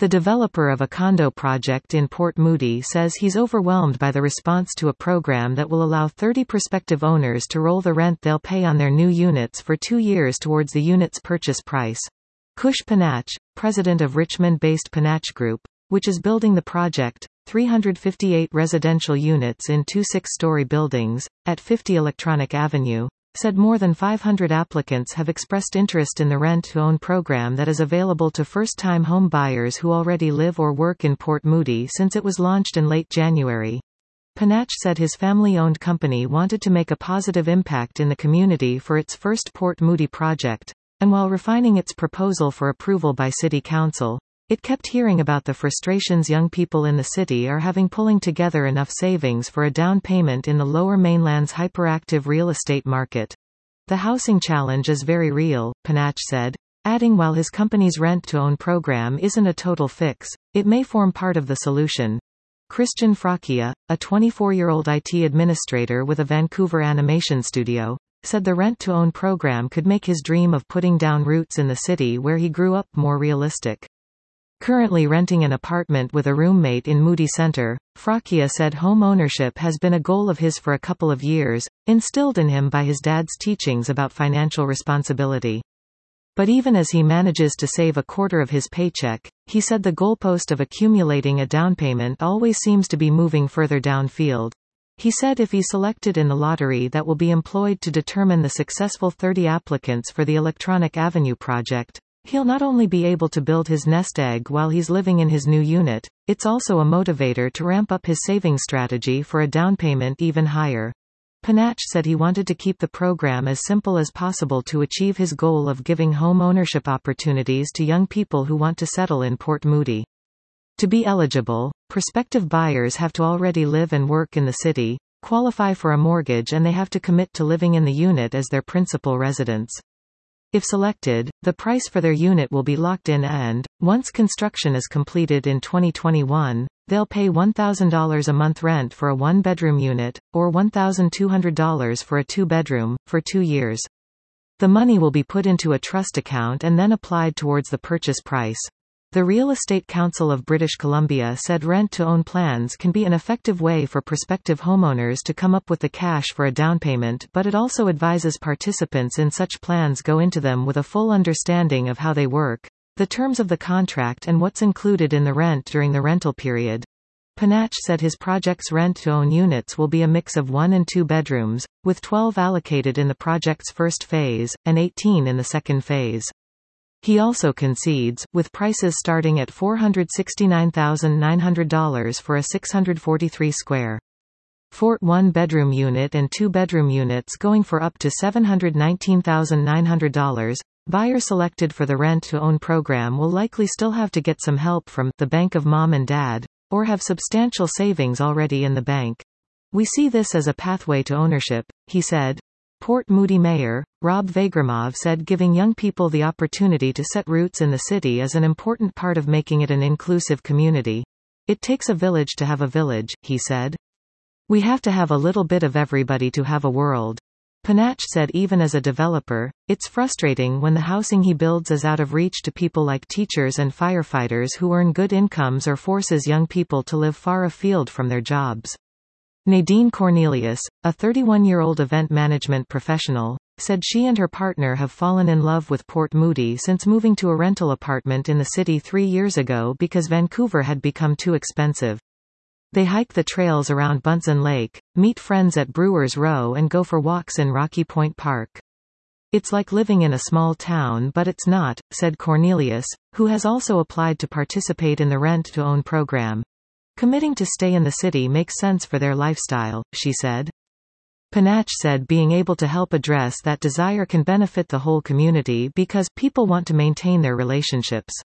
The developer of a condo project in Port Moody says he's overwhelmed by the response to a program that will allow 30 prospective owners to roll the rent they'll pay on their new units for 2 years towards the unit's purchase price. Kush Panach, president of Richmond-based Panach Group, which is building the project, 358 residential units in 2 6-story buildings, at 50 Electronic Avenue, said more than 500 applicants have expressed interest in the rent-to-own program that is available to first-time home buyers who already live or work in Port Moody since it was launched in late January. Panach said his family-owned company wanted to make a positive impact in the community for its first Port Moody project, and while refining its proposal for approval by City Council, it kept hearing about the frustrations young people in the city are having pulling together enough savings for a down payment in the Lower Mainland's hyperactive real estate market. The housing challenge is very real, Panach said, adding while his company's rent-to-own program isn't a total fix, it may form part of the solution. Christian Fracchia, a 24-year-old IT administrator with a Vancouver animation studio, said the rent-to-own program could make his dream of putting down roots in the city where he grew up more realistic. Currently renting an apartment with a roommate in Moody Centre, Fracchia said home ownership has been a goal of his for a couple of years, instilled in him by his dad's teachings about financial responsibility. But even as he manages to save a quarter of his paycheck, he said the goalpost of accumulating a down payment always seems to be moving further downfield. He said if he's selected in the lottery that will be employed to determine the successful 30 applicants for the Electronic Avenue project, he'll not only be able to build his nest egg while he's living in his new unit, it's also a motivator to ramp up his saving strategy for a down payment even higher. Panach said he wanted to keep the program as simple as possible to achieve his goal of giving home ownership opportunities to young people who want to settle in Port Moody. To be eligible, prospective buyers have to already live and work in the city, qualify for a mortgage, and they have to commit to living in the unit as their principal residence. If selected, the price for their unit will be locked in and, once construction is completed in 2021, they'll pay $1,000 a month rent for a 1-bedroom unit, or $1,200 for a 2-bedroom, for 2 years. The money will be put into a trust account and then applied towards the purchase price. The Real Estate Council of British Columbia said rent-to-own plans can be an effective way for prospective homeowners to come up with the cash for a down payment, but it also advises participants in such plans go into them with a full understanding of how they work, the terms of the contract and what's included in the rent during the rental period. Panach said his project's rent-to-own units will be a mix of 1 and 2 bedrooms, with 12 allocated in the project's first phase, and 18 in the second phase. He also concedes, with prices starting at $469,900 for a 643-square foot 1-bedroom unit and 2-bedroom units going for up to $719,900, buyers selected for the rent-to-own program will likely still have to get some help from the bank of mom and dad, or have substantial savings already in the bank. We see this as a pathway to ownership, he said. Port Moody Mayor, Rob Vagramov said giving young people the opportunity to set roots in the city is an important part of making it an inclusive community. It takes a village to have a village, he said. We have to have a little bit of everybody to have a world. Panach said even as a developer, it's frustrating when the housing he builds is out of reach to people like teachers and firefighters who earn good incomes or forces young people to live far afield from their jobs. Nadine Cornelius, a 31-year-old event management professional, said she and her partner have fallen in love with Port Moody since moving to a rental apartment in the city 3 years ago because Vancouver had become too expensive. They hike the trails around Bunsen Lake, meet friends at Brewers Row and go for walks in Rocky Point Park. It's like living in a small town, but it's not, said Cornelius, who has also applied to participate in the rent-to-own program. Committing to stay in the city makes sense for their lifestyle, she said. Panach said being able to help address that desire can benefit the whole community because people want to maintain their relationships.